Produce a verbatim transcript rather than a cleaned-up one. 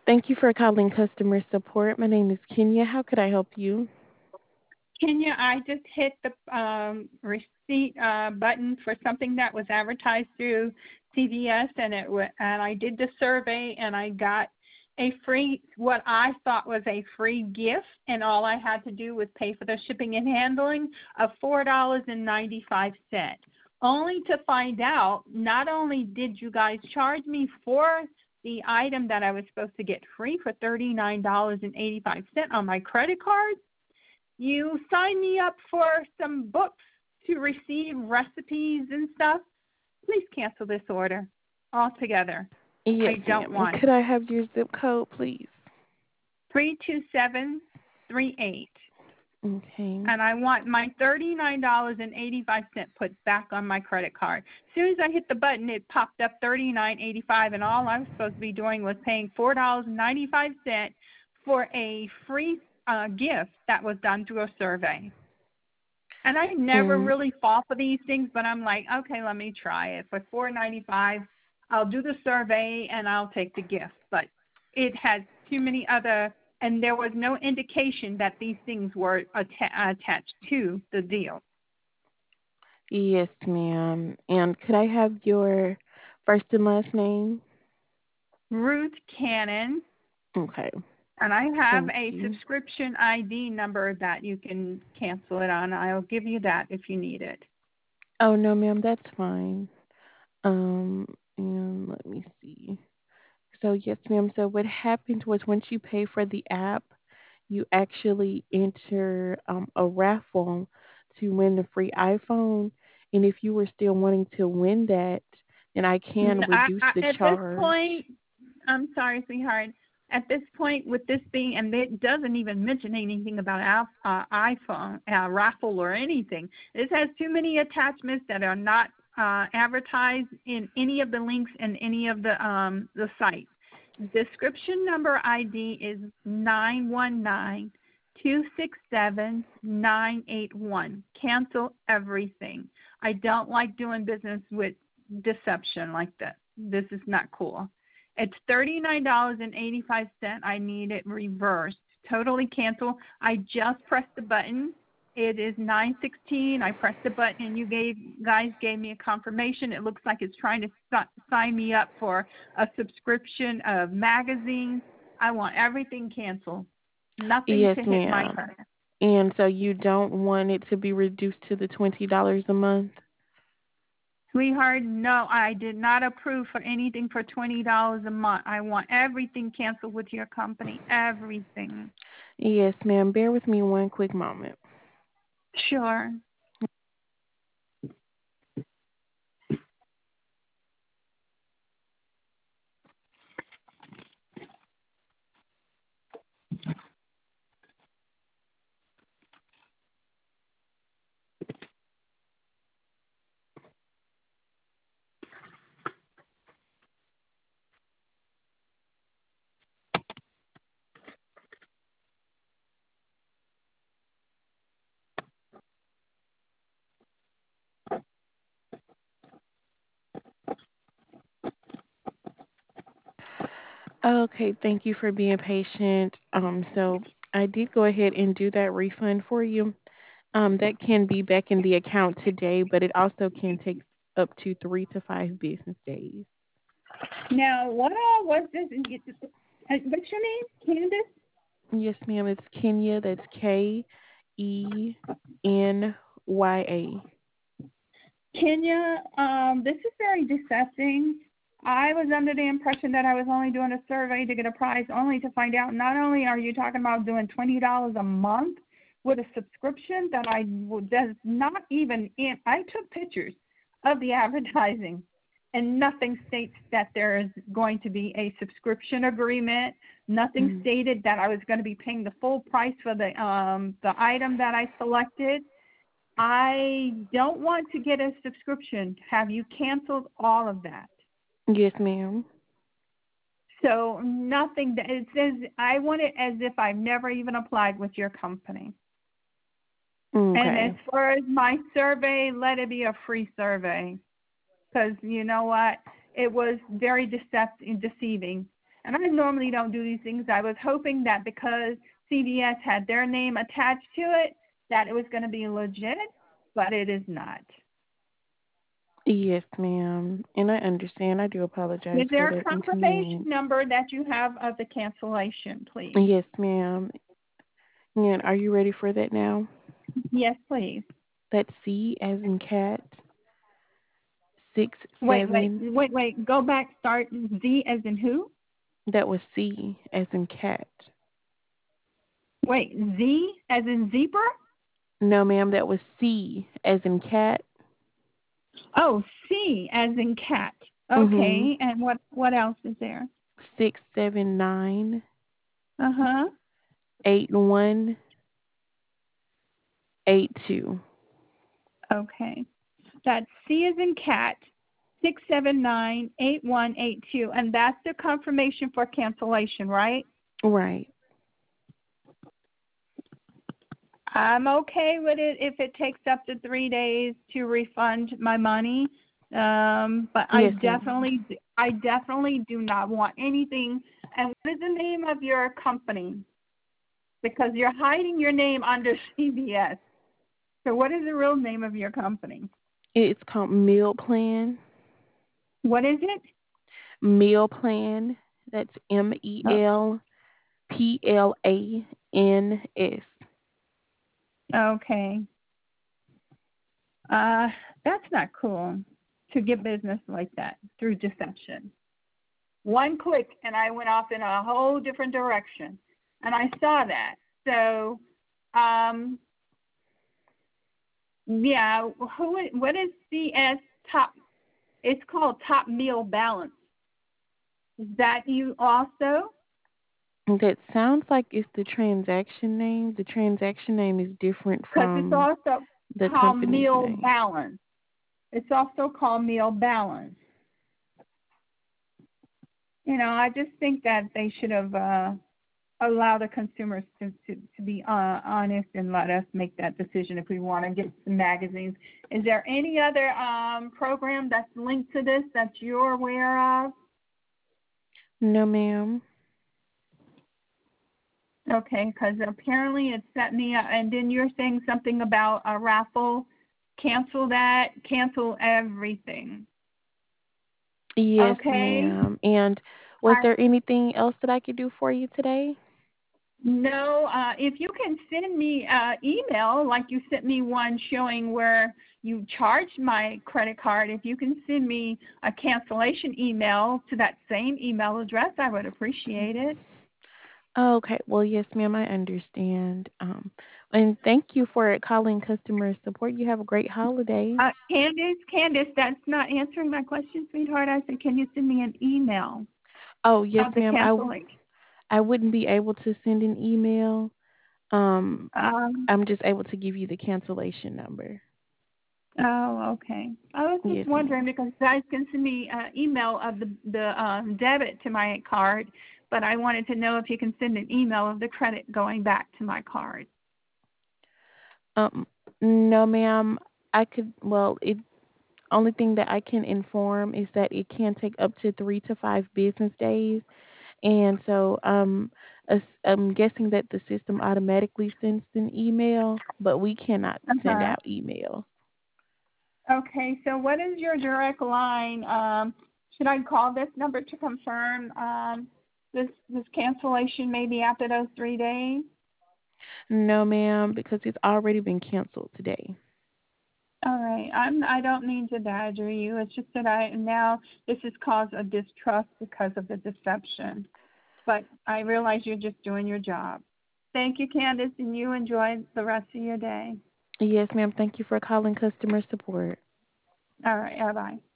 Thank you for calling customer support. My name is Kenya. How could I help you? Kenya, I just hit the um, receipt uh, button for something that was advertised through C V S, and it w- and I did the survey, and I got a free what I thought was a free gift, and all I had to do was pay for the shipping and handling of four dollars and ninety five cents. Only to find out, not only did you guys charge me for the item that I was supposed to get free for thirty nine dollars and eighty five cents on my credit card, you signed me up for some books to receive recipes and stuff. Please cancel this order altogether. Yes, I don't ma'am. And want could it. I have your zip code, please? three two seven three eight. Okay. And I want my thirty nine dollars and eighty five cents put back on my credit card. As soon as I hit the button, it popped up thirty nine eighty five, and all I was supposed to be doing was paying four dollars and ninety five cents for a free uh, gift that was done through a survey. And I never And really fall for these things, but I'm like, okay, let me try it. For four ninety five, I'll do the survey and I'll take the gift. But it has too many other, and there was no indication that these things were atta- attached to the deal. yes, ma'am. And could I have your first and last name? Ruth Cannon, Okay. and I have Thank a you. subscription I D number that you can cancel it on. I'll give you that if you need it. Oh no, ma'am, that's fine. Um, and let me see. So yes, ma'am. So what happened was once you pay for the app, you actually enter um, a raffle to win the free iPhone. And if you were still wanting to win that, then I N- can I, reduce I, the at this charge. point, I'm sorry, sweetheart. At this point, with this being, and it doesn't even mention anything about Al- uh, iPhone uh, raffle or anything. This has too many attachments that are not uh, advertised in any of the links in any of the um, the sites. Description number I D is nine one nine two six seven nine eight one. Cancel everything. I don't like doing business with deception like that. This is not cool. It's thirty-nine dollars and eighty-five cents. I need it reversed. Totally cancel. I just pressed the button. It is nine sixteen. I pressed the button and you gave guys gave me a confirmation. It looks like it's trying to st- sign me up for a subscription of magazines. I want everything canceled. Nothing Yes, to hit my ma'am. credit. And so you don't want it to be reduced to the twenty dollars a month? Sweetheart, no, I did not approve for anything for twenty dollars a month. I want everything canceled with your company. Everything. Yes, ma'am. Bear with me one quick moment. Sure. Okay, thank you for being patient. Um, so I did go ahead and do that refund for you. Um, that can be back in the account today, but it also can take up to three to five business days. Now, what all was this? uh, What's your name? Candace? Yes, ma'am. It's Kenya. That's K E N Y A. Kenya, um, this is very deceptive. I was under the impression that I was only doing a survey to get a price, only to find out not only are you talking about doing twenty dollars a month with a subscription that I does not even in. I took pictures of the advertising, and nothing states that there is going to be a subscription agreement. Nothing Mm. stated that I was going to be paying the full price for the um, the item that I selected. I don't want to get a subscription. Have you canceled all of that? Yes, ma'am. So nothing. That it says I want it as if I've never even applied with your company. And as Okay. far as my survey, let it be a free survey, because you know what? It was very decept- deceiving. And I normally don't do these things. I was hoping that because C V S had their name attached to it, that it was going to be legit, but it is not. Yes, ma'am. And I understand. I do apologize Is for there a that confirmation inconvenience. number that you have of the cancellation, please? Yes, ma'am. And are you ready for that now? Yes, please. That's C as in cat, six, Wait, wait, seven. wait, wait. Go back. Start Z as in who? That was C as in cat. Wait, Z as in zebra? No, ma'am, that was C as in cat. Oh, C as in cat. Mm-hmm. Okay, and what what else is there? Six, seven, nine, Uh huh. eight, one, eight, two. Okay, that's C as in cat. Six seven nine eight one eight two, and that's the confirmation for cancellation, right? Right. I'm okay with it if it takes up to three days to refund my money. Um, but I Yes, ma'am. definitely, I definitely do not want anything. And what is the name of your company? Because you're hiding your name under C B S. So what is the real name of your company? It's called Meal Plan. What is it? Meal Plan. That's M E L P L A N S. Oh, okay. Uh, that's not cool to get business like that through deception. One click and I went off in a whole different direction. And I saw that. So, um, yeah, who? What is C S Top? It's called Top Meal Balance. Is that you also? That sounds like it's the transaction name. The transaction name is different Because it's from also the called company's Meal name. Balance. It's also called Meal Balance. You know, I just think that they should have uh, allow the consumers to, to, to be uh, honest and let us make that decision if we want to get some magazines. Is there any other um, program that's linked to this that you're aware of? No, ma'am. Okay, because apparently it set me up, and then you're saying something about a raffle. Cancel that, cancel everything. Yes, Okay? ma'am. And was I, there anything else that I could do for you today? No, uh, if you can send me uh, email, like you sent me one showing where you charged my credit card, if you can send me a cancellation email to that same email address, I would appreciate it. Okay. Well, yes, ma'am. I understand. Um, and thank you for calling customer support. You have a great holiday. Uh, Candace, Candace, that's not answering my question, sweetheart. I said, can you send me an email Oh, yes, of the ma'am. I, w- cancellation? I wouldn't be able to send an email. Um, Um, I'm just able to give you the cancellation number. oh, okay. I was just Yes, wondering ma'am. because you guys can send me an email of the the um, debit to my card, but I wanted to know if you can send an email of the credit going back to my card. Um, no, ma'am. I could. Well, it only thing that I can inform is that it can take up to three to five business days, and so um, as- I'm guessing that the system automatically sends an email, but we cannot send Uh-huh. out emails. Okay, so what is your direct line? Um, should I call this number to confirm um, this this cancellation maybe after those three days? No, ma'am, because it's already been canceled today. All right. I'm I don't mean to badger you. It's just that I now this has caused a distrust because of the deception. But I realize you're just doing your job. Thank you, Candace, and you enjoy the rest of your day. Yes, ma'am. Thank you for calling customer support. All right. Bye bye.